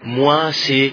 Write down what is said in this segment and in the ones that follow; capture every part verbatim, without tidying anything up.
Moi, c'est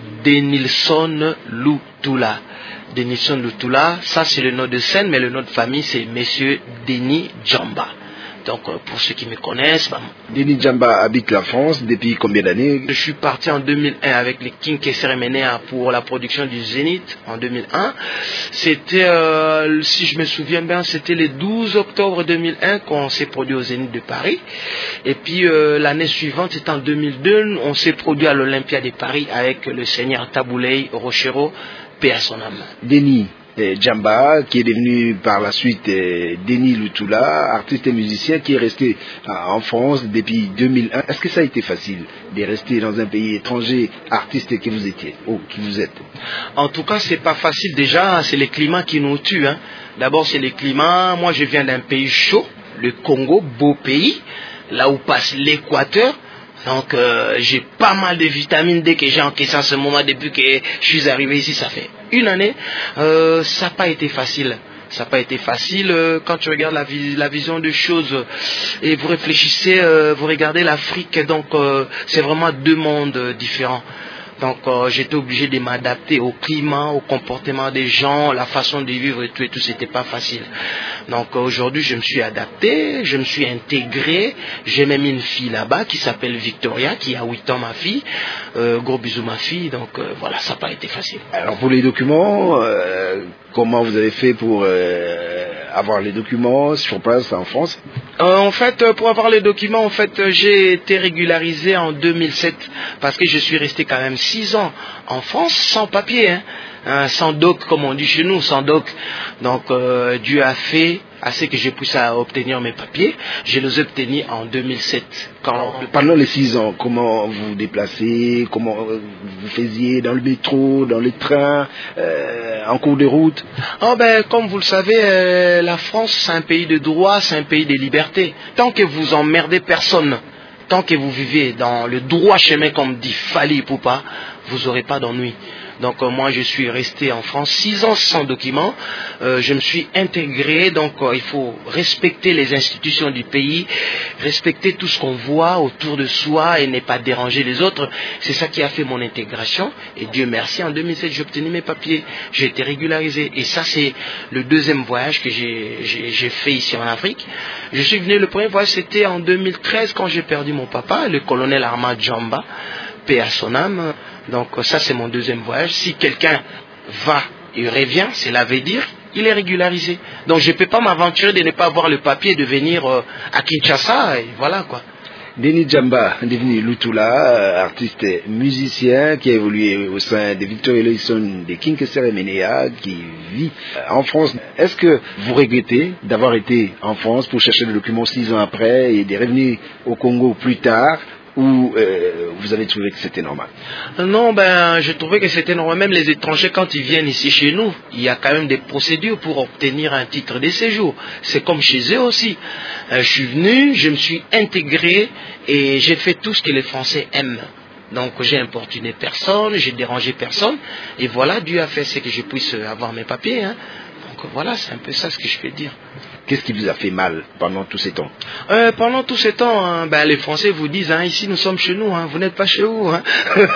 Denilson Lutula. Denilson Lutula, ça c'est le nom de scène, mais le nom de famille c'est Monsieur Denis Djamba. Donc pour ceux qui me connaissent, bah, Denis Djamba habite la France depuis combien d'années? Je suis parti en deux mille un avec les King Kesseremenea pour la production du Zénith en deux mille un. C'était, euh, si je me souviens bien, c'était le douze octobre deux mille un qu'on s'est produit au Zénith de Paris. Et puis euh, l'année suivante, c'était en deux mille deux, on s'est produit à l'Olympia de Paris avec le Seigneur Tabouley Rochero, paix à son âme. Denis Djamba, qui est devenu par la suite euh, Denis Lutula, artiste et musicien qui est resté euh, en France depuis deux mille un. Est-ce que ça a été facile de rester dans un pays étranger, artiste que vous étiez, ou qui vous êtes? En tout cas, c'est pas facile déjà, c'est les climats qui nous tuent. Hein. D'abord, c'est les climats. Moi, je viens d'un pays chaud, le Congo, beau pays, là où passe l'équateur. Donc euh, j'ai pas mal de vitamine D que j'ai encaissé en ce moment depuis que je suis arrivé ici, ça fait une année. Euh, ça n'a pas été facile. Ça n'a pas été facile euh, quand tu regardes la, vis la vision des choses et vous réfléchissez, euh, vous regardez l'Afrique, donc euh, c'est vraiment deux mondes euh, différents. Donc euh, j'étais obligé de m'adapter au climat, au comportement des gens, la façon de vivre et tout et tout, c'était pas facile. Donc euh, aujourd'hui je me suis adapté, je me suis intégré, j'ai même une fille là-bas qui s'appelle Victoria, qui a huit ans ma fille, euh, gros bisous ma fille, donc euh, voilà, ça n'a pas été facile. Alors pour les documents, euh, comment vous avez fait pour euh, avoir les documents sur place en France? Euh, en fait, pour avoir les documents, en fait, j'ai été régularisé en deux mille sept parce que je suis resté quand même six ans en France sans papier, hein, hein, sans doc, comme on dit chez nous, sans doc. Donc, euh, Dieu a fait assez que je puisse obtenir mes papiers. Je les ai obtenus en deux mille sept. Quand... Pendant les six ans, comment vous vous déplacez, comment vous faisiez dans le métro, dans les trains, euh, en cours de route? Oh ben, comme vous le savez, euh, la France, c'est un pays de droit, c'est un pays de liberté. Tant que vous emmerdez personne, tant que vous vivez dans le droit chemin, comme dit Fali Poupa, vous n'aurez pas d'ennui. Donc euh, moi je suis resté en France six ans sans documents, euh, je me suis intégré, donc euh, il faut respecter les institutions du pays, respecter tout ce qu'on voit autour de soi et ne pas déranger les autres. C'est ça qui a fait mon intégration et Dieu merci, en deux mille sept j'ai obtenu mes papiers, j'ai été régularisé et ça c'est le deuxième voyage que j'ai fait ici en Afrique. Je suis venu, le premier voyage c'était en deux mille treize quand j'ai perdu mon papa, le colonel Armand Djamba, paix à son âme. Donc ça c'est mon deuxième voyage. Si quelqu'un va et revient, cela veut dire il est régularisé. Donc je ne peux pas m'aventurer de ne pas avoir le papier et de venir euh, à Kinshasa et voilà quoi. Denis Djamba, devenu Lutula, artiste musicien qui a évolué au sein de Victor Eleison de King Kesseremenea, qui vit en France. Est-ce que vous regrettez d'avoir été en France pour chercher le document six ans après et de revenir au Congo plus tard? Ou euh, vous avez trouvé que c'était normal? Non, ben, je trouvais que c'était normal. Même les étrangers, quand ils viennent ici chez nous, il y a quand même des procédures pour obtenir un titre de séjour. C'est comme chez eux aussi. Euh, je suis venu, je me suis intégré et j'ai fait tout ce que les Français aiment. Donc j'ai importuné personne, j'ai dérangé personne. Et voilà, Dieu a fait ce que je puisse avoir mes papiers. Hein. Donc voilà, c'est un peu ça ce que je peux dire. Qu'est-ce qui vous a fait mal pendant tous ces temps? euh, Pendant tous ces temps, hein, ben, les Français vous disent, hein, ici nous sommes chez nous, hein, vous n'êtes pas chez vous. Hein.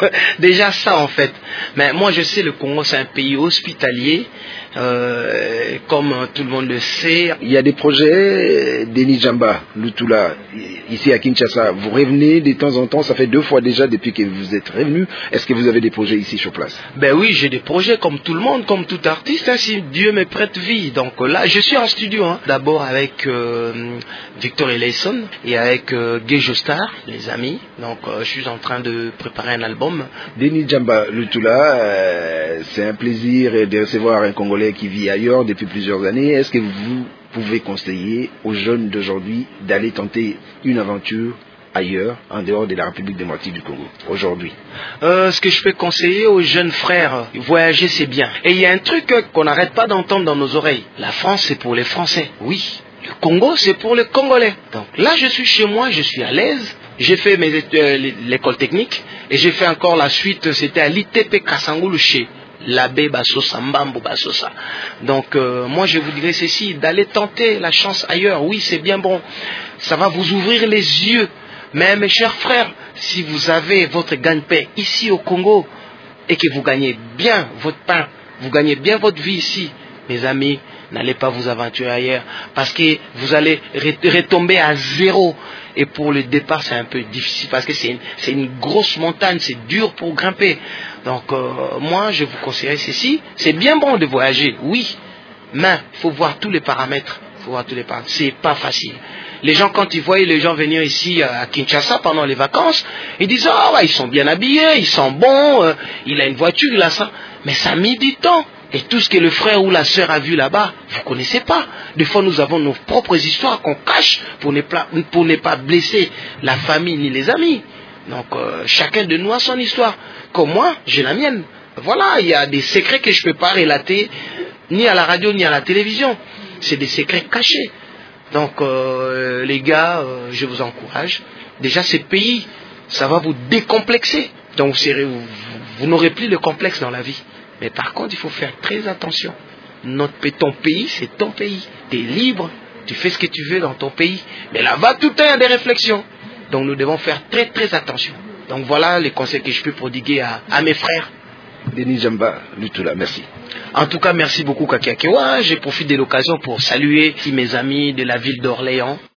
Déjà ça en fait. Mais moi je sais, le Congo c'est un pays hospitalier, euh, comme tout le monde le sait. Il y a des projets, Denis Djamba, Lutula, ici à Kinshasa. Vous revenez de temps en temps, ça fait deux fois déjà depuis que vous êtes revenu. Est-ce que vous avez des projets ici sur place? Ben oui, j'ai des projets comme tout le monde, comme tout artiste, hein, si Dieu me prête vie. Donc là, je suis en studio. Hein. D'abord avec euh, Victor Eleison et avec euh, Gay Jostar, les amis. Donc euh, je suis en train de préparer un album. Denis Djamba Lutula, euh, c'est un plaisir de recevoir un Congolais qui vit ailleurs depuis plusieurs années. Est-ce que vous pouvez conseiller aux jeunes d'aujourd'hui d'aller tenter une aventure ailleurs, en dehors de la République démocratique du Congo, aujourd'hui? euh, Ce que je peux conseiller aux jeunes frères, voyager c'est bien. Et il y a un truc qu'on n'arrête pas d'entendre dans nos oreilles. La France c'est pour les Français. Oui. Le Congo c'est pour les Congolais. Donc là je suis chez moi, je suis à l'aise. J'ai fait mes euh, l'école technique et j'ai fait encore la suite, c'était à l'I T P Kasangulu chez l'abbé Bassosa, Mbambo Bassosa. Donc euh, moi je vous dirais ceci, d'aller tenter la chance ailleurs. Oui c'est bien bon. Ça va vous ouvrir les yeux. Mais mes chers frères, si vous avez votre gagne-pain ici au Congo et que vous gagnez bien votre pain, vous gagnez bien votre vie ici, mes amis, n'allez pas vous aventurer ailleurs parce que vous allez retomber à zéro. Et pour le départ, c'est un peu difficile parce que c'est une, c'est une grosse montagne, c'est dur pour grimper. Donc, euh, moi, je vous conseillerais ceci. C'est bien bon de voyager, oui, mais il faut voir tous les paramètres. Il faut voir tous les paramètres. C'est pas facile. Les gens, quand ils voient les gens venir ici à Kinshasa pendant les vacances, ils disent, ah, oh, ouais, ils sont bien habillés, ils sont bons, euh, il a une voiture, il a ça. Mais ça a mis du temps. Et tout ce que le frère ou la sœur a vu là-bas, vous ne connaissez pas. Des fois, nous avons nos propres histoires qu'on cache pour ne pas, pour ne pas blesser la famille ni les amis. Donc, euh, chacun de nous a son histoire. Comme moi, j'ai la mienne. Voilà, il y a des secrets que je ne peux pas relater ni à la radio ni à la télévision. C'est des secrets cachés. Donc, euh, les gars, euh, je vous encourage. Déjà, ces pays, ça va vous décomplexer. Donc, vous, serez, vous, vous n'aurez plus le complexe dans la vie. Mais par contre, il faut faire très attention. Notre, ton pays, c'est ton pays. Tu es libre, tu fais ce que tu veux dans ton pays. Mais là-bas, tout est des réflexions. Donc nous devons faire très très attention. Donc voilà les conseils que je peux prodiguer à, à mes frères. Denis Jamba, Lutoula, merci. En tout cas, merci beaucoup Kakiakewa. Je profite de l'occasion pour saluer mes amis de la ville d'Orléans.